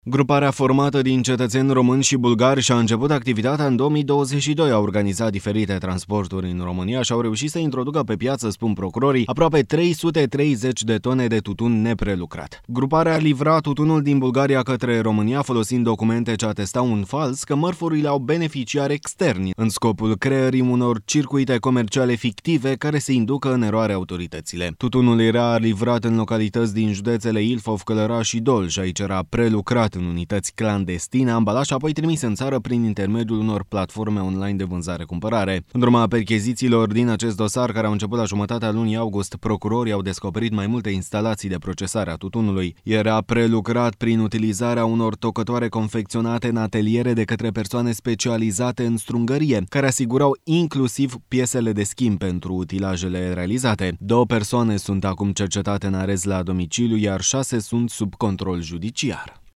Gruparea formată din cetățeni români și bulgari și-a început activitatea în 2022. A organizat diferite transporturi în România și au reușit să introducă pe piață, spun procurorii, aproape 330 de tone de tutun neprelucrat. Gruparea livra tutunul din Bulgaria către România folosind documente ce atestau un fals că mărfurile au beneficiari externi, în scopul creării unor circuite comerciale fictive care să inducă în eroare autoritățile. Tutunul era livrat în localități din județele Ilfov, Călăraș și Dolj. Aici era prelucrat în unități clandestine, ambalat și apoi trimis în țară prin intermediul unor platforme online de vânzare-cumpărare. În urma perchezițiilor din acest dosar, care au început la jumătatea lunii august, procurorii au descoperit mai multe instalații de procesare a tutunului. Era prelucrat prin utilizarea unor tocătoare confecționate în ateliere de către persoane specializate în strungărie, care asigurau inclusiv piesele de schimb pentru utilajele realizate. 2 persoane sunt acum cercetate în arest la domiciliu, iar 6 sunt sub control judiciar.